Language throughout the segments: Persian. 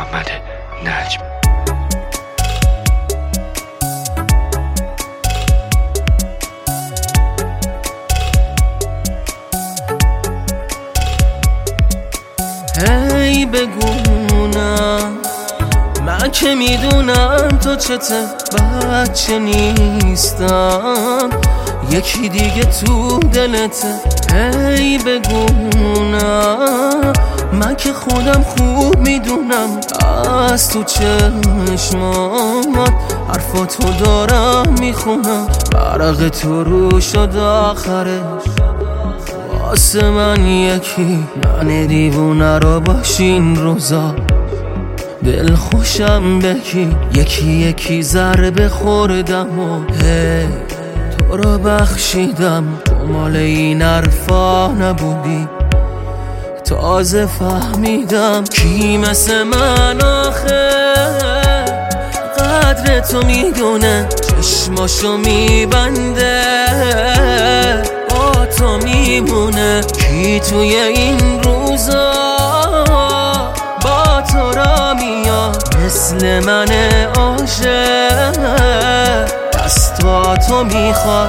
محمد نجم. هی بگونم من که میدونم تو چته بچه نیستم، یکی دیگه تو دلته. هی بگونم من که خودم خوب میدونم از تو چشمات حرفاتو دارم میخونم، برق تو رو شد آخرش واسه من یکی. من دیوونه رو باشین روزا دل خوشم بکی، یکی یکی ضربه خوردم و هی تو رو بخشیدم. تو مال این حرفا نبودی تازه فهمیدم کی مثل من آخه قدر تو میدونه، چشماشو میبنده با تو میمونه. کی توی این روزا با تو را میاد مثل من عاشق دستاتو میخواد.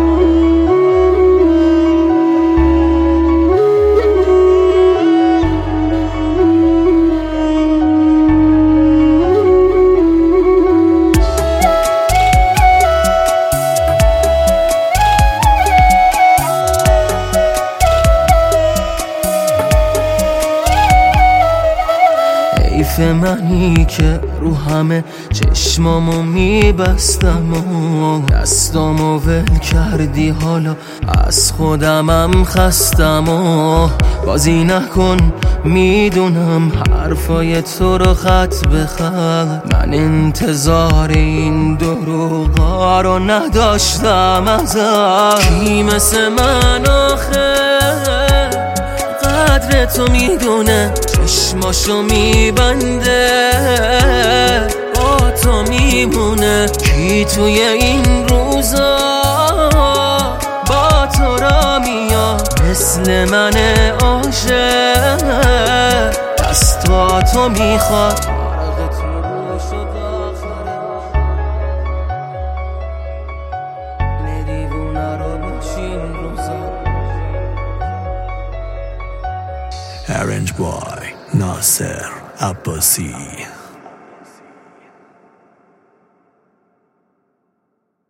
حیف منی که رو همه چشمامو میبستم و دستامو ول کردی، حالا از خودمم خستم و بازی نکن. میدونم حرفای تو رو خط به خط، من انتظار این دروغا رو نداشتم ازت. کی مثل من آخه قدر تو میدونه، چشماشو میبنده با تو میمونه. کی توی این روزا با تو را میاد مثل من عاشق دستاتو میخواد. Arranged by Nasser Abbasi.